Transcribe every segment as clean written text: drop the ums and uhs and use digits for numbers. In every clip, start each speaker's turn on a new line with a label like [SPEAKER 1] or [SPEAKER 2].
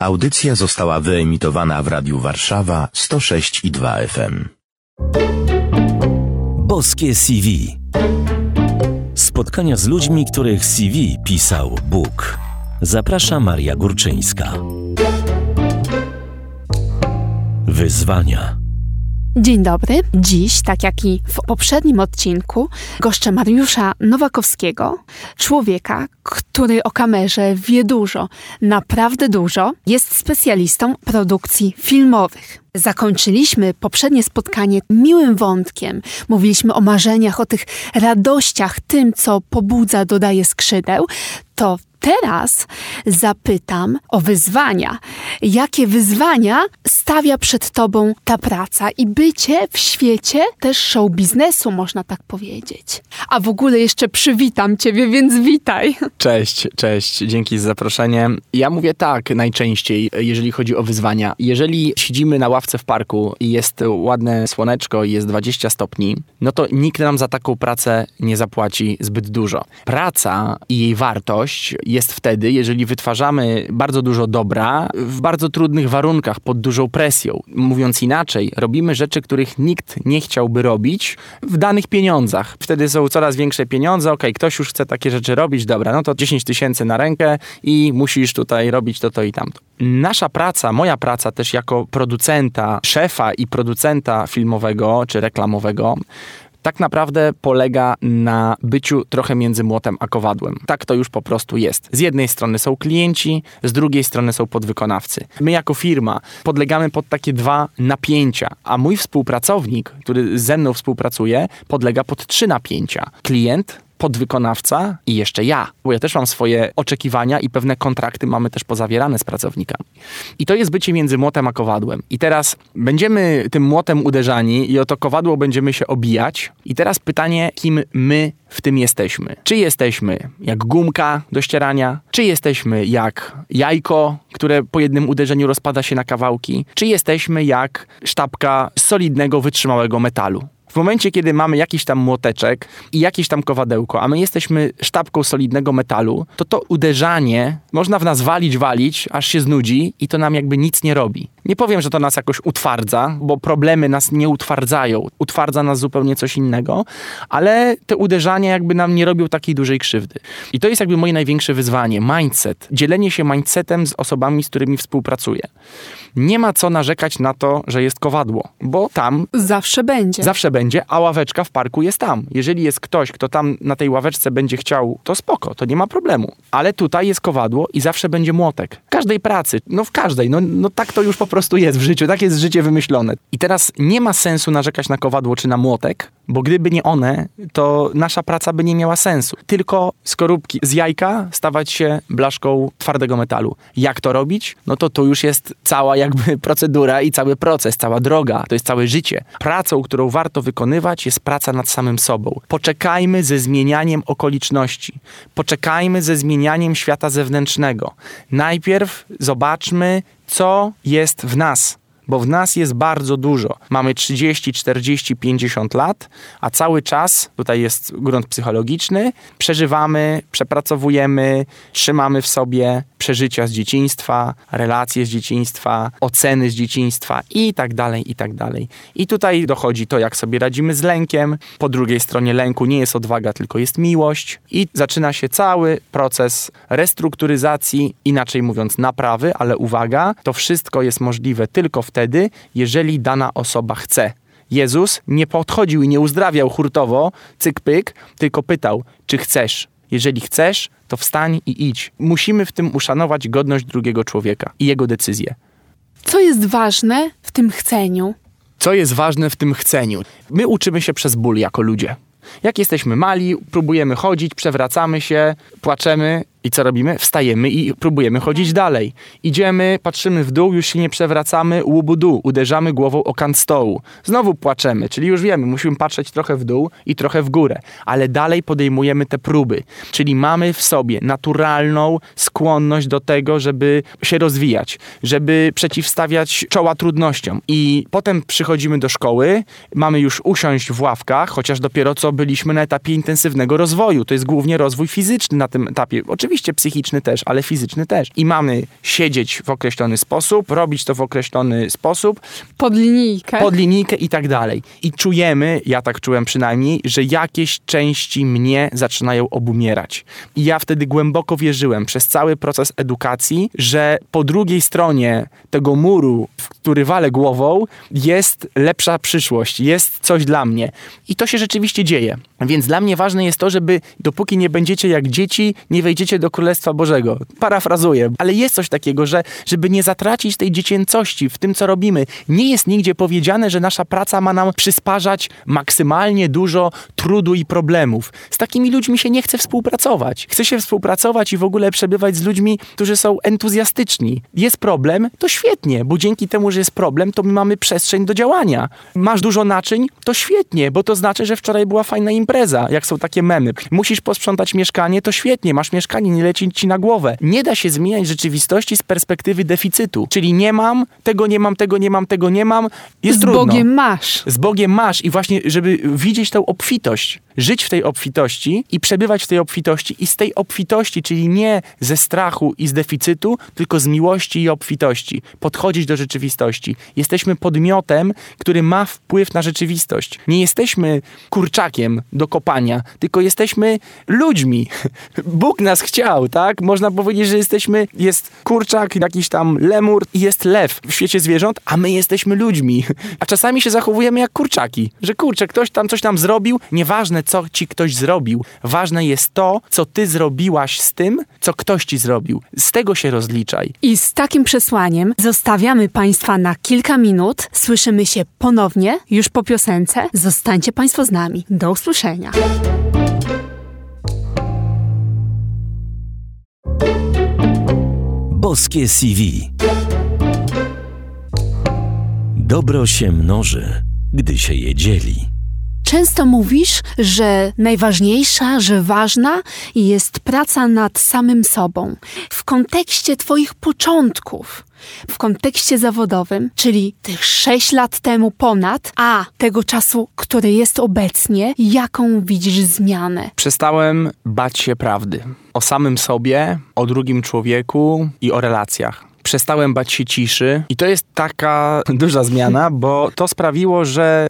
[SPEAKER 1] Audycja została wyemitowana w Radiu Warszawa 106,2 FM.
[SPEAKER 2] Boskie CV. Spotkania z ludźmi, których CV pisał Bóg. Zaprasza Maria Górczyńska. Wyzwania.
[SPEAKER 3] Dzień dobry. Dziś, tak jak i w poprzednim odcinku, goszczę Mariusza Nowakowskiego, człowieka, który o kamerze wie dużo, naprawdę dużo, jest specjalistą produkcji filmowych. Zakończyliśmy poprzednie spotkanie miłym wątkiem. Mówiliśmy o marzeniach, o tych radościach, tym, co pobudza, dodaje skrzydeł. To teraz zapytam o wyzwania. Jakie wyzwania stawia przed tobą ta praca i bycie w świecie też show biznesu, można tak powiedzieć. A w ogóle jeszcze przywitam ciebie, więc witaj.
[SPEAKER 4] Cześć. Dzięki za zaproszenie. Ja mówię tak najczęściej, jeżeli chodzi o wyzwania. Jeżeli siedzimy na ławce w parku i jest ładne słoneczko i jest 20 stopni, no to nikt nam za taką pracę nie zapłaci zbyt dużo. Praca i jej wartość jest wtedy, jeżeli wytwarzamy bardzo dużo dobra w bardzo trudnych warunkach, pod dużą presją. Mówiąc inaczej, robimy rzeczy, których nikt nie chciałby robić w danych pieniądzach. Wtedy są coraz większe pieniądze, ktoś już chce takie rzeczy robić, dobra, no to 10 000 na rękę i musisz tutaj robić to i tamto. Nasza praca, moja praca też jako producenta, szefa i producenta filmowego czy reklamowego, tak naprawdę polega na byciu trochę między młotem a kowadłem. Tak to już po prostu jest. Z jednej strony są klienci, z drugiej strony są podwykonawcy. My jako firma podlegamy pod takie dwa napięcia, a mój współpracownik, który ze mną współpracuje, podlega pod 3 napięcia. Klient, podwykonawca i jeszcze ja. Bo ja też mam swoje oczekiwania i pewne kontrakty mamy też pozawierane z pracownikami. I to jest bycie między młotem a kowadłem. I teraz będziemy tym młotem uderzani i o to kowadło będziemy się obijać. I teraz pytanie, kim my w tym jesteśmy? Czy jesteśmy jak gumka do ścierania? Czy jesteśmy jak jajko, które po jednym uderzeniu rozpada się na kawałki? Czy jesteśmy jak sztabka solidnego, wytrzymałego metalu? W momencie, kiedy mamy jakiś tam młoteczek i jakieś tam kowadełko, a my jesteśmy sztabką solidnego metalu, to uderzanie można w nas walić, aż się znudzi i to nam jakby nic nie robi. Nie powiem, że to nas jakoś utwardza, bo problemy nas nie utwardzają. Utwardza nas zupełnie coś innego, ale te uderzania jakby nam nie robią takiej dużej krzywdy. I to jest jakby moje największe wyzwanie. Mindset. Dzielenie się mindsetem z osobami, z którymi współpracuję. Nie ma co narzekać na to, że jest kowadło, bo tam
[SPEAKER 3] Zawsze będzie,
[SPEAKER 4] a ławeczka w parku jest tam. Jeżeli jest ktoś, kto tam na tej ławeczce będzie chciał, to spoko, to nie ma problemu. Ale tutaj jest kowadło i zawsze będzie młotek. W każdej pracy, w każdej, tak to już po prostu jest w życiu, tak jest życie wymyślone. I teraz nie ma sensu narzekać na kowadło czy na młotek, bo gdyby nie one, to nasza praca by nie miała sensu. Tylko skorupki z jajka stawać się blaszką twardego metalu. Jak to robić? To już jest cała jakby procedura i cały proces, cała droga. To jest całe życie. Pracą, którą warto wykonywać, jest praca nad samym sobą. Poczekajmy ze zmienianiem okoliczności. Poczekajmy ze zmienianiem świata zewnętrznego. Najpierw zobaczmy, co jest w nas. Bo w nas jest bardzo dużo. Mamy 30, 40, 50 lat, a cały czas, tutaj jest grunt psychologiczny, przeżywamy, przepracowujemy, trzymamy w sobie przeżycia z dzieciństwa, relacje z dzieciństwa, oceny z dzieciństwa i tak dalej, i tak dalej. I tutaj dochodzi to, jak sobie radzimy z lękiem. Po drugiej stronie lęku nie jest odwaga, tylko jest miłość. I zaczyna się cały proces restrukturyzacji, inaczej mówiąc naprawy, ale uwaga, to wszystko jest możliwe tylko wtedy, jeżeli dana osoba chce. Jezus nie podchodził i nie uzdrawiał hurtowo, cyk-pyk, tylko pytał, czy chcesz? Jeżeli chcesz, to wstań i idź. Musimy w tym uszanować godność drugiego człowieka i jego decyzję.
[SPEAKER 3] Co jest ważne w tym chceniu?
[SPEAKER 4] Co jest ważne w tym chceniu? My uczymy się przez ból jako ludzie. Jak jesteśmy mali, próbujemy chodzić, przewracamy się, płaczemy I co robimy? Wstajemy i próbujemy chodzić dalej. Idziemy, patrzymy w dół, już się nie przewracamy, łubu-dół, uderzamy głową o kant stołu. Znowu płaczemy, czyli już wiemy, musimy patrzeć trochę w dół i trochę w górę. Ale dalej podejmujemy te próby. Czyli mamy w sobie naturalną skłonność do tego, żeby się rozwijać, żeby przeciwstawiać czoła trudnościom. I potem przychodzimy do szkoły, mamy już usiąść w ławkach, chociaż dopiero co byliśmy na etapie intensywnego rozwoju. To jest głównie rozwój fizyczny na tym etapie. Oczywiście Oczywiście psychiczny też, ale fizyczny też. I mamy siedzieć w określony sposób, robić to w określony sposób.
[SPEAKER 3] Pod linijkę
[SPEAKER 4] I tak dalej. I czujemy, ja tak czułem przynajmniej, że jakieś części mnie zaczynają obumierać. I ja wtedy głęboko wierzyłem przez cały proces edukacji, że po drugiej stronie tego muru, w który walę głową, jest lepsza przyszłość, jest coś dla mnie. I to się rzeczywiście dzieje. Więc dla mnie ważne jest to, żeby dopóki nie będziecie jak dzieci, nie wejdziecie do Królestwa Bożego. Parafrazuję, ale jest coś takiego, że żeby nie zatracić tej dziecięcości w tym, co robimy. Nie jest nigdzie powiedziane, że nasza praca ma nam przysparzać maksymalnie dużo trudu i problemów. Z takimi ludźmi się nie chce współpracować. Chce się współpracować i w ogóle przebywać z ludźmi, którzy są entuzjastyczni. Jest problem? To świetnie, bo dzięki temu, że jest problem, to my mamy przestrzeń do działania. Masz dużo naczyń? To świetnie, bo to znaczy, że wczoraj była fajna impreza, jak są takie memy. Musisz posprzątać mieszkanie? To świetnie, masz mieszkanie, nie leci ci na głowę. Nie da się zmieniać rzeczywistości z perspektywy deficytu. Czyli nie mam, tego nie mam, tego nie mam, tego nie mam. Jest trudno.
[SPEAKER 3] Z Bogiem masz.
[SPEAKER 4] Z Bogiem masz i właśnie, żeby widzieć tę obfitość, żyć w tej obfitości i przebywać w tej obfitości i z tej obfitości, czyli nie ze strachu i z deficytu, tylko z miłości i obfitości. Podchodzić do rzeczywistości. Jesteśmy podmiotem, który ma wpływ na rzeczywistość. Nie jesteśmy kurczakiem do kopania, tylko jesteśmy ludźmi. Bóg nas chciał, tak? Można powiedzieć, że jest kurczak, jakiś tam lemur i jest lew w świecie zwierząt, a my jesteśmy ludźmi. A czasami się zachowujemy jak kurczaki. Że kurczę, ktoś tam coś tam zrobił, nieważne co ci ktoś zrobił. Ważne jest to, co ty zrobiłaś z tym, co ktoś ci zrobił. Z tego się rozliczaj.
[SPEAKER 3] I z takim przesłaniem zostawiamy Państwa na kilka minut. Słyszymy się ponownie już po piosence. Zostańcie Państwo z nami. Do usłyszenia.
[SPEAKER 2] Boskie CV. Dobro się mnoży, gdy się je dzieli.
[SPEAKER 3] Często mówisz, że najważniejsza, że ważna jest praca nad samym sobą. W kontekście Twoich początków, w kontekście zawodowym, czyli tych 6 lat temu ponad, a tego czasu, który jest obecnie, jaką widzisz zmianę?
[SPEAKER 4] Przestałem bać się prawdy. O samym sobie, o drugim człowieku i o relacjach. Przestałem bać się ciszy i to jest taka duża zmiana, bo to sprawiło, że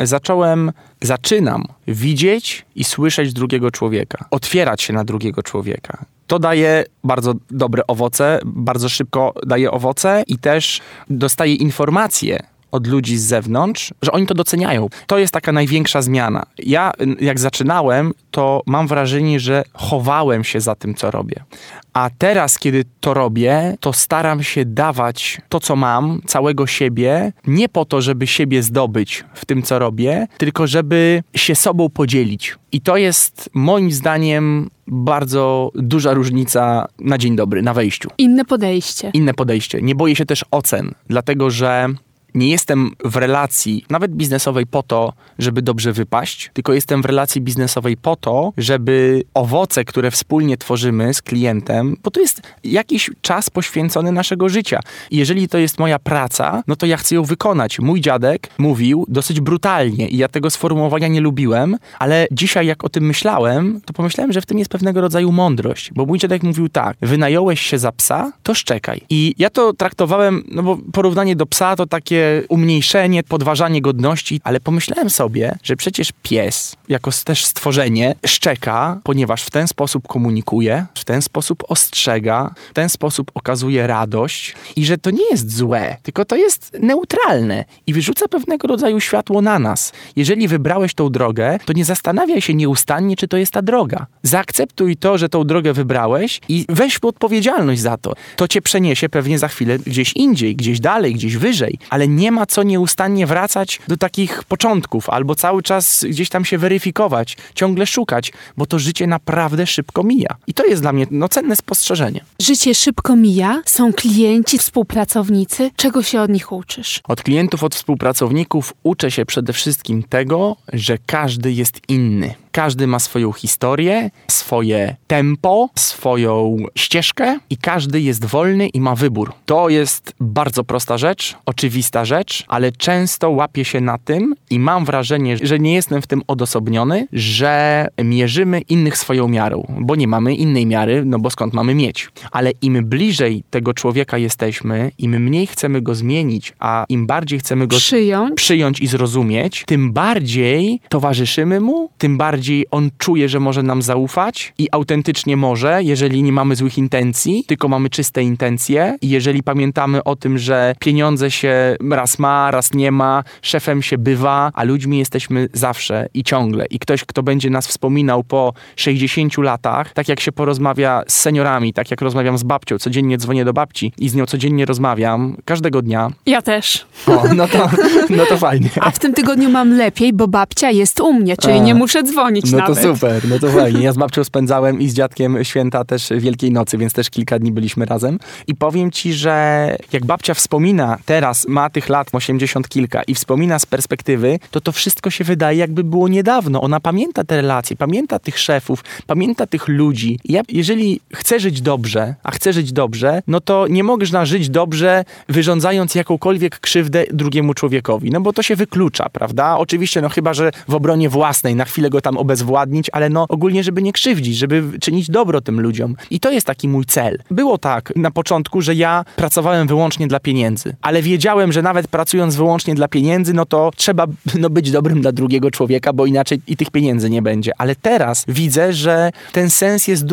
[SPEAKER 4] zaczynam widzieć i słyszeć drugiego człowieka. Otwierać się na drugiego człowieka. To daje bardzo dobre owoce, bardzo szybko daje owoce i też dostaję informacje od ludzi z zewnątrz, że oni to doceniają. To jest taka największa zmiana. Ja, jak zaczynałem, to mam wrażenie, że chowałem się za tym, co robię. A teraz, kiedy to robię, to staram się dawać to, co mam, całego siebie, nie po to, żeby siebie zdobyć w tym, co robię, tylko żeby się sobą podzielić. I to jest moim zdaniem bardzo duża różnica na dzień dobry, na wejściu.
[SPEAKER 3] Inne podejście.
[SPEAKER 4] Inne podejście. Nie boję się też ocen, dlatego że nie jestem w relacji, nawet biznesowej, po to, żeby dobrze wypaść, tylko jestem w relacji biznesowej po to, żeby owoce, które wspólnie tworzymy z klientem, bo to jest jakiś czas poświęcony naszego życia. I jeżeli to jest moja praca, no to ja chcę ją wykonać. Mój dziadek mówił dosyć brutalnie i ja tego sformułowania nie lubiłem, ale dzisiaj jak o tym myślałem, to pomyślałem, że w tym jest pewnego rodzaju mądrość, bo mój dziadek mówił tak: wynająłeś się za psa, to szczekaj. I ja to traktowałem, no bo porównanie do psa to takie umniejszenie, podważanie godności, ale pomyślałem sobie, że przecież pies, jako też stworzenie, szczeka, ponieważ w ten sposób komunikuje, w ten sposób ostrzega, w ten sposób okazuje radość i że to nie jest złe, tylko to jest neutralne i wyrzuca pewnego rodzaju światło na nas. Jeżeli wybrałeś tą drogę, to nie zastanawiaj się nieustannie, czy to jest ta droga. Zaakceptuj to, że tą drogę wybrałeś i weź odpowiedzialność za to. To cię przeniesie pewnie za chwilę gdzieś indziej, gdzieś dalej, gdzieś wyżej, ale nie ma co nieustannie wracać do takich początków albo cały czas gdzieś tam się weryfikować, ciągle szukać, bo to życie naprawdę szybko mija. I to jest dla mnie cenne spostrzeżenie.
[SPEAKER 3] Życie szybko mija, są klienci, współpracownicy. Czego się od nich uczysz?
[SPEAKER 4] Od klientów, od współpracowników uczę się przede wszystkim tego, że każdy jest inny. Każdy ma swoją historię, swoje tempo, swoją ścieżkę i każdy jest wolny i ma wybór. To jest bardzo prosta rzecz, oczywista rzecz, ale często łapię się na tym i mam wrażenie, że nie jestem w tym odosobniony, że mierzymy innych swoją miarą, bo nie mamy innej miary, no bo skąd mamy mieć. Ale im bliżej tego człowieka jesteśmy, im mniej chcemy go zmienić, a im bardziej chcemy go przyjąć i zrozumieć, tym bardziej towarzyszymy mu, tym bardziej on czuje, że może nam zaufać i autentycznie może, jeżeli nie mamy złych intencji, tylko mamy czyste intencje i jeżeli pamiętamy o tym, że pieniądze się raz ma, raz nie ma, szefem się bywa, a ludźmi jesteśmy zawsze i ciągle. I ktoś, kto będzie nas wspominał po 60 latach, tak jak się porozmawia z seniorami, tak jak rozmawiam z babcią, codziennie dzwonię do babci i z nią codziennie rozmawiam, każdego dnia.
[SPEAKER 3] Ja też.
[SPEAKER 4] O, no to fajnie.
[SPEAKER 3] A w tym tygodniu mam lepiej, bo babcia jest u mnie, czyli nie muszę dzwonić nawet.
[SPEAKER 4] No to super, no to fajnie. Ja z babcią spędzałem i z dziadkiem święta też Wielkiej Nocy, więc też kilka dni byliśmy razem. I powiem ci, że jak babcia wspomina, teraz ma tych lat 80 kilka i wspomina z perspektywy, to wszystko się wydaje jakby było niedawno. Ona pamięta te relacje, pamięta tych szefów, pamięta tych ludzi. I jeżeli chcę żyć dobrze, a chcę żyć dobrze, no to nie można żyć dobrze, wyrządzając jakąkolwiek krzywdę drugiemu człowiekowi. No bo to się wyklucza, prawda? Oczywiście, no chyba, że w obronie własnej, na chwilę go tam obezwładnić, ale no ogólnie, żeby nie krzywdzić, żeby czynić dobro tym ludziom. I to jest taki mój cel. Było tak na początku, że ja pracowałem wyłącznie dla pieniędzy, ale wiedziałem, że nawet pracując wyłącznie dla pieniędzy, no to trzeba być dobrym dla drugiego człowieka, bo inaczej i tych pieniędzy nie będzie. Ale teraz widzę, że ten sens jest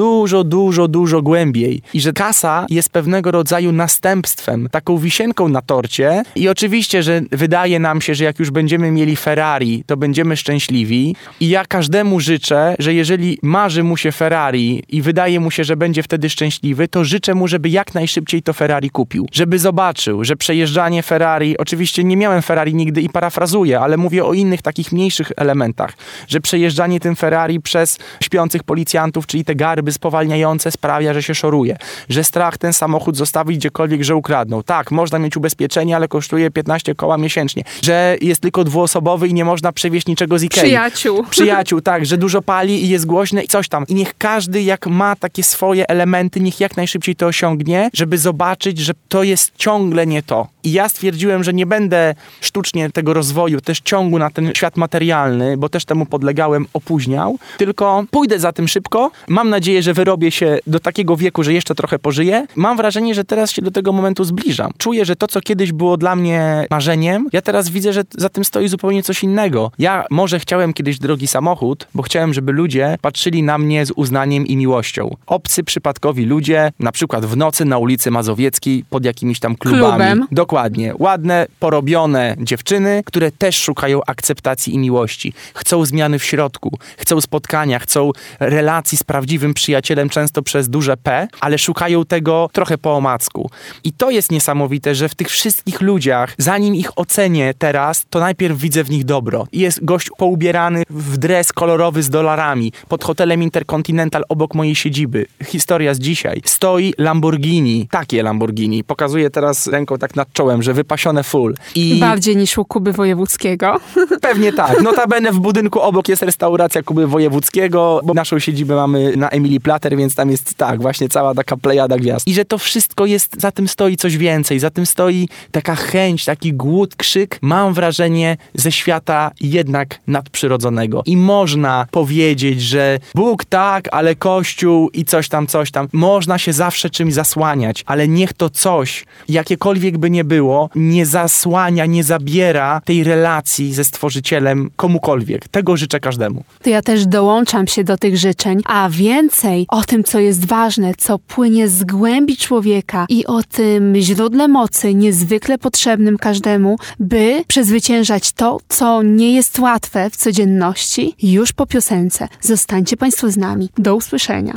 [SPEAKER 4] dużo głębiej i że kasa jest pewnego rodzaju następstwem, taką wisienką na torcie i oczywiście, że wydaje nam się, że jak już będziemy mieli Ferrari, to będziemy szczęśliwi i ja każdemu życzę, że jeżeli marzy mu się Ferrari i wydaje mu się, że będzie wtedy szczęśliwy, to życzę mu, żeby jak najszybciej to Ferrari kupił. Żeby zobaczył, że przejeżdżanie Ferrari, oczywiście nie miałem Ferrari nigdy i parafrazuję, ale mówię o innych takich mniejszych elementach, że przejeżdżanie tym Ferrari przez śpiących policjantów, czyli te garby spowalniające sprawia, że się szoruje. Że strach ten samochód zostawić gdziekolwiek, że ukradną. Tak, można mieć ubezpieczenie, ale kosztuje 15 koła miesięcznie. Że jest tylko dwuosobowy i nie można przewieźć niczego z Ikei. Przyjaciół, tak, że dużo pali i jest głośne i coś tam. I niech każdy, jak ma takie swoje elementy, niech jak najszybciej to osiągnie, żeby zobaczyć, że to jest ciągle nie to. I ja stwierdziłem, że nie będę sztucznie tego rozwoju, też ciągu na ten świat materialny, bo też temu podlegałem, opóźniał, tylko pójdę za tym szybko. Mam nadzieję, że wyrobię się do takiego wieku, że jeszcze trochę pożyję. Mam wrażenie, że teraz się do tego momentu zbliżam. Czuję, że to, co kiedyś było dla mnie marzeniem, ja teraz widzę, że za tym stoi zupełnie coś innego. Ja może chciałem kiedyś drogi samochód, bo chciałem, żeby ludzie patrzyli na mnie z uznaniem i miłością. Obcy, przypadkowi ludzie, na przykład w nocy na ulicy Mazowieckiej pod jakimiś tam klubami. Dokładnie. Ładne, porobione dziewczyny, które też szukają akceptacji i miłości. Chcą zmiany w środku, chcą spotkania, chcą relacji z prawdziwym przyjacielem, często przez duże P, ale szukają tego trochę po omacku. I to jest niesamowite, że w tych wszystkich ludziach, zanim ich ocenię teraz, to najpierw widzę w nich dobro. Jest gość poubierany w dres kolorowy z dolarami, pod hotelem Intercontinental obok mojej siedziby. Historia z dzisiaj. Stoi Lamborghini, takie Lamborghini. Pokazuję teraz ręką tak nad czołem, że wypasione full. I
[SPEAKER 3] bardziej niż u Kuby Wojewódzkiego.
[SPEAKER 4] Pewnie tak. Notabene w budynku obok jest restauracja Kuby Wojewódzkiego, bo naszą siedzibę mamy na Emilii Plater, więc tam jest tak, właśnie cała taka plejada gwiazd. I że to wszystko jest, za tym stoi coś więcej, za tym stoi taka chęć, taki głód, krzyk, mam wrażenie, ze świata jednak nadprzyrodzonego. I można powiedzieć, że Bóg tak, ale Kościół i coś tam. Można się zawsze czymś zasłaniać, ale niech to coś, jakiekolwiek by nie było, nie zasłania, nie zabiera tej relacji ze Stworzycielem komukolwiek. Tego życzę każdemu.
[SPEAKER 3] To ja też dołączam się do tych życzeń, a więcej o tym, co jest ważne, co płynie z głębi człowieka i o tym źródle mocy niezwykle potrzebnym każdemu, by przezwyciężać to, co nie jest łatwe w codzienności, już po piosence. Zostańcie Państwo z nami. Do usłyszenia.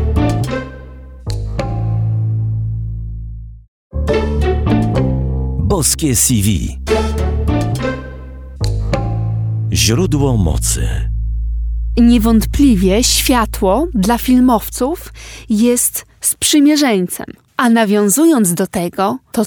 [SPEAKER 2] Boskie CV. Źródło mocy.
[SPEAKER 3] Niewątpliwie światło dla filmowców jest sprzymierzeńcem. A nawiązując do tego, to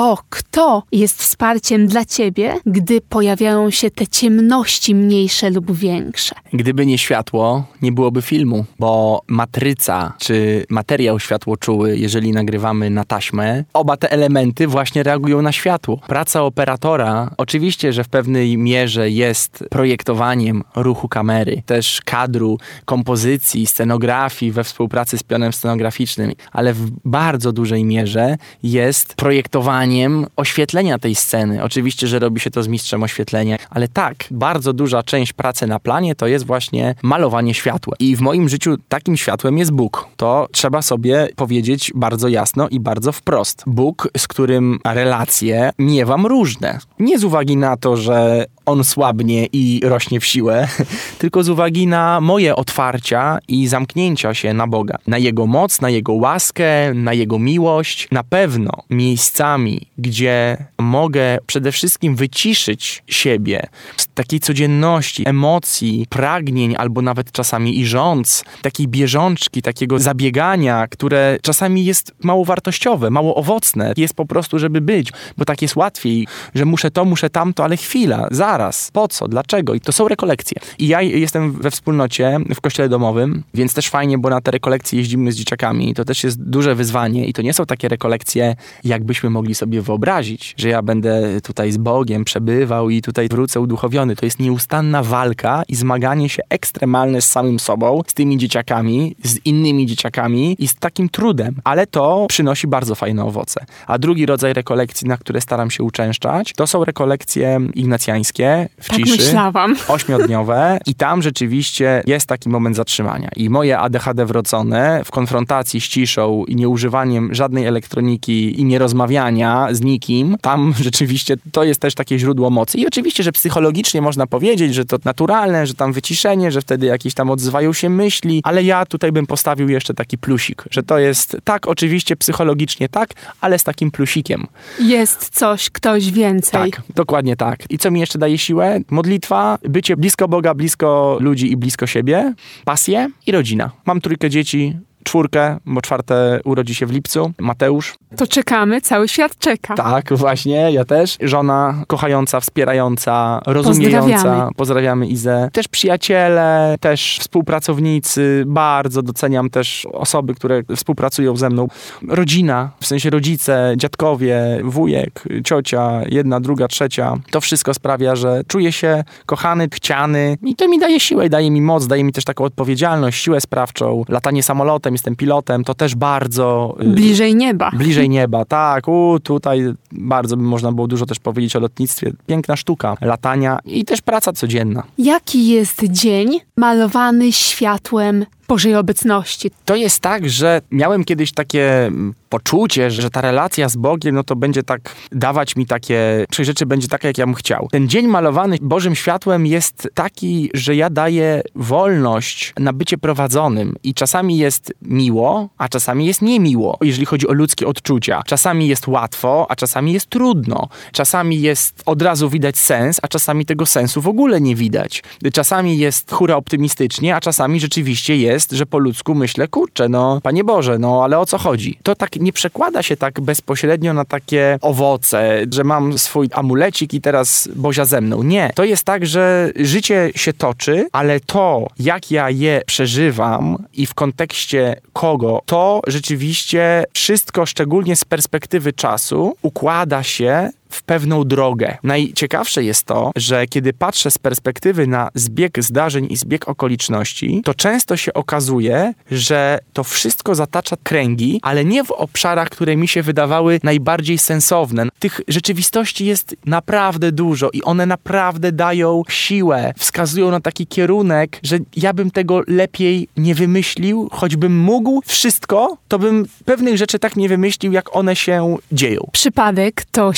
[SPEAKER 3] kto jest wsparciem dla ciebie, gdy pojawiają się te ciemności mniejsze lub większe?
[SPEAKER 4] Gdyby nie światło, nie byłoby filmu, bo matryca czy materiał światłoczuły, jeżeli nagrywamy na taśmę, oba te elementy właśnie reagują na światło. Praca operatora oczywiście, że w pewnej mierze jest projektowaniem ruchu kamery, też kadru, kompozycji, scenografii we współpracy z pionem scenograficznym, ale w bardzo dużej mierze jest projektowaniem oświetlenia tej sceny. Oczywiście, że robi się to z mistrzem oświetlenia, ale tak, bardzo duża część pracy na planie to jest właśnie malowanie światła. I w moim życiu takim światłem jest Bóg. To trzeba sobie powiedzieć bardzo jasno i bardzo wprost. Bóg, z którym relacje miewam różne. Nie z uwagi na to, że on słabnie i rośnie w siłę, tylko z uwagi na moje otwarcia i zamknięcia się na Boga. Na Jego moc, na Jego łaskę, na Jego miłość. Na pewno miejscami, gdzie mogę przede wszystkim wyciszyć siebie z takiej codzienności, emocji, pragnień, albo nawet czasami i żądz, takiej bieżączki, takiego zabiegania, które czasami jest mało wartościowe, mało owocne. Jest po prostu, żeby być, bo tak jest łatwiej, że muszę to, muszę tamto, ale chwila, zaraz, po co, dlaczego? I to są rekolekcje. I ja jestem we wspólnocie, w kościele domowym, więc też fajnie, bo na te rekolekcje jeździmy z dzieciakami. To też jest duże wyzwanie i to nie są takie rekolekcje, jakbyśmy mogli sobie wyobrazić, że ja będę tutaj z Bogiem przebywał i tutaj wrócę uduchowiony. To jest nieustanna walka i zmaganie się ekstremalne z samym sobą, z tymi dzieciakami, z innymi dzieciakami i z takim trudem. Ale to przynosi bardzo fajne owoce. A drugi rodzaj rekolekcji, na które staram się uczęszczać, to są rekolekcje ignacjańskie w
[SPEAKER 3] Tak
[SPEAKER 4] ciszy.
[SPEAKER 3] myślałam.
[SPEAKER 4] 8-dniowe i tam rzeczywiście jest taki moment zatrzymania. I moje ADHD wrodzone w konfrontacji z ciszą i nieużywaniem żadnej elektroniki i nierozmawiania z nikim, tam rzeczywiście to jest też takie źródło mocy. I oczywiście, że psychologicznie można powiedzieć, że to naturalne, że tam wyciszenie, że wtedy jakieś tam odzywają się myśli, ale ja tutaj bym postawił jeszcze taki plusik, że to jest tak, oczywiście psychologicznie tak, ale z takim plusikiem.
[SPEAKER 3] Jest ktoś więcej.
[SPEAKER 4] Tak, dokładnie tak. I co mi jeszcze daje siłę? Modlitwa, bycie blisko Boga, blisko ludzi i blisko siebie, pasje i rodzina. Mam 3 dzieci, 4, bo 4 urodzi się w lipcu, Mateusz.
[SPEAKER 3] To czekamy, cały świat czeka.
[SPEAKER 4] Tak, właśnie, ja też. Żona kochająca, wspierająca, rozumiejąca. Pozdrawiamy Izę. Też przyjaciele, też współpracownicy. Bardzo doceniam też osoby, które współpracują ze mną. Rodzina, w sensie rodzice, dziadkowie, wujek, ciocia, 1, 2, 3. To wszystko sprawia, że czuję się kochany, chciany i to mi daje siłę, daje mi moc, daje mi też taką odpowiedzialność, siłę sprawczą. Latanie samolotem, jestem pilotem, to też bardzo...
[SPEAKER 3] Bliżej nieba.
[SPEAKER 4] Bliżej nieba, tak. Tutaj bardzo by można było dużo też powiedzieć o lotnictwie. Piękna sztuka latania i też praca codzienna.
[SPEAKER 3] Jaki jest dzień malowany światłem Bożej obecności?
[SPEAKER 4] To jest tak, że miałem kiedyś takie poczucie, że ta relacja z Bogiem, no to będzie tak dawać mi takie, czy rzeczy będzie taka, jak ja bym chciał. Ten dzień malowany Bożym światłem jest taki, że ja daję wolność na bycie prowadzonym i czasami jest miło, a czasami jest niemiło, jeżeli chodzi o ludzkie odczucia. Czasami jest łatwo, a czasami jest trudno. Czasami jest od razu widać sens, a czasami tego sensu w ogóle nie widać. Czasami jest hura optymistycznie, a czasami rzeczywiście jest, że po ludzku myślę, kurczę, no Panie Boże, no ale o co chodzi? To tak nie przekłada się tak bezpośrednio na takie owoce, że mam swój amulecik i teraz Bozia ze mną. Nie. To jest tak, że życie się toczy, ale to, jak ja je przeżywam i w kontekście kogo, to rzeczywiście wszystko, szczególnie z perspektywy czasu, układa się w pewną drogę. Najciekawsze jest to, że kiedy patrzę z perspektywy na zbieg zdarzeń i zbieg okoliczności, to często się okazuje, że to wszystko zatacza kręgi, ale nie w obszarach, które mi się wydawały najbardziej sensowne. Tych rzeczywistości jest naprawdę dużo i one naprawdę dają siłę, wskazują na taki kierunek, że ja bym tego lepiej nie wymyślił, choćbym mógł wszystko, to bym pewnych rzeczy tak nie wymyślił, jak one się dzieją.
[SPEAKER 3] Przypadek to świetny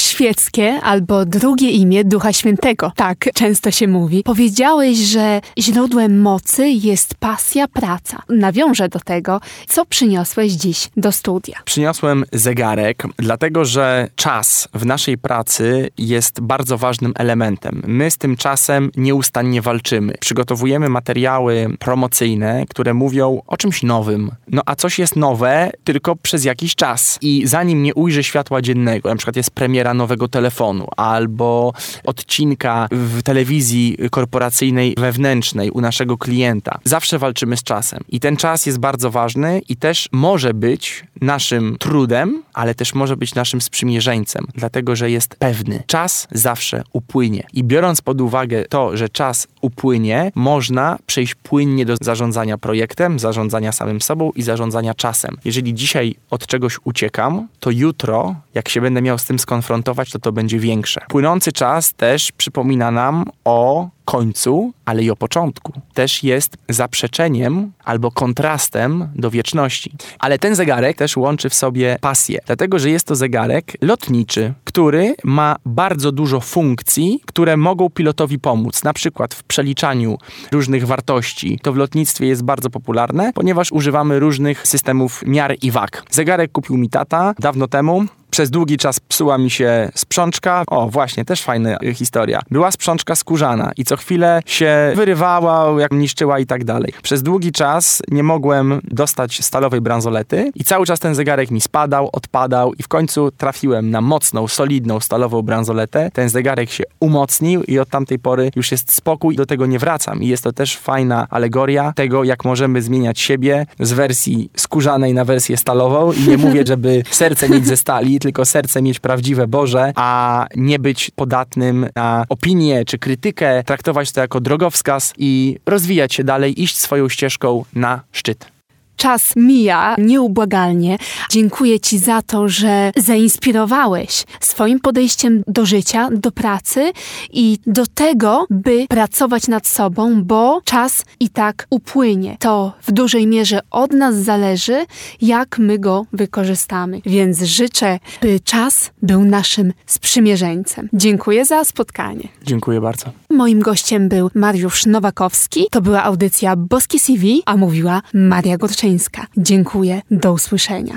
[SPEAKER 3] Nowakowskie albo drugie imię Ducha Świętego. Tak często się mówi. Powiedziałeś, że źródłem mocy jest pasja, praca. Nawiążę do tego, co przyniosłeś dziś do studia.
[SPEAKER 4] Przyniosłem zegarek, dlatego że czas w naszej pracy jest bardzo ważnym elementem. My z tym czasem nieustannie walczymy. Przygotowujemy materiały promocyjne, które mówią o czymś nowym. No a coś jest nowe tylko przez jakiś czas. I zanim nie ujrzy światła dziennego, na przykład jest premiera nowego telefonu albo odcinka w telewizji korporacyjnej wewnętrznej u naszego klienta, zawsze walczymy z czasem. I ten czas jest bardzo ważny i też może być naszym trudem, ale też może być naszym sprzymierzeńcem, dlatego że jest pewny. Czas zawsze upłynie. I biorąc pod uwagę to, że czas upłynie, można przejść płynnie do zarządzania projektem, zarządzania samym sobą i zarządzania czasem. Jeżeli dzisiaj od czegoś uciekam, to jutro, jak się będę miał z tym skonfrontować, to będzie większe. Płynący czas też przypomina nam o końcu, ale i o początku. Też jest zaprzeczeniem albo kontrastem do wieczności. Ale ten zegarek też łączy w sobie pasję, dlatego że jest to zegarek lotniczy, który ma bardzo dużo funkcji, które mogą pilotowi pomóc. Na przykład w przeliczaniu różnych wartości. To w lotnictwie jest bardzo popularne, ponieważ używamy różnych systemów miar i wag. Zegarek kupił mi tata dawno temu. Przez długi czas psuła mi się sprzączka. O, właśnie, też fajna historia. Była sprzączka skórzana i co chwilę się wyrywała, jak niszczyła i tak dalej. Przez długi czas nie mogłem dostać stalowej bransolety i cały czas ten zegarek mi spadał, odpadał i w końcu trafiłem na mocną, solidną stalową bransoletę. Ten zegarek się umocnił i od tamtej pory już jest spokój i do tego nie wracam. I jest to też fajna alegoria tego, jak możemy zmieniać siebie z wersji skórzanej na wersję stalową i nie mówię, żeby serce mieć ze stali, tylko serce mieć prawdziwe Boże, a nie być podatnym na opinię czy krytykę, traktować to jako drogowskaz i rozwijać się dalej, iść swoją ścieżką na szczyt.
[SPEAKER 3] Czas mija nieubłagalnie. Dziękuję Ci za to, że zainspirowałeś swoim podejściem do życia, do pracy i do tego, by pracować nad sobą, bo czas i tak upłynie. To w dużej mierze od nas zależy, jak my go wykorzystamy. Więc życzę, by czas był naszym sprzymierzeńcem. Dziękuję za spotkanie.
[SPEAKER 4] Dziękuję bardzo.
[SPEAKER 3] Moim gościem był Mariusz Nowakowski. To była audycja Boskie CV, a mówiła Maria Gorczyńska. Dziękuję, do usłyszenia.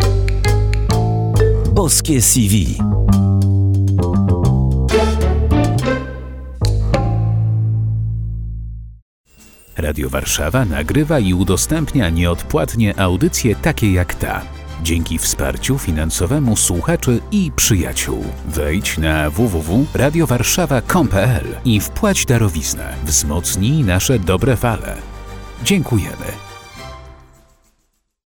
[SPEAKER 2] Boskie CV. Radio Warszawa nagrywa i udostępnia nieodpłatnie audycje takie jak ta. Dzięki wsparciu finansowemu słuchaczy i przyjaciół. Wejdź na www.radiowarszawa.com.pl i wpłać darowiznę. Wzmocnij nasze dobre fale. Dziękujemy.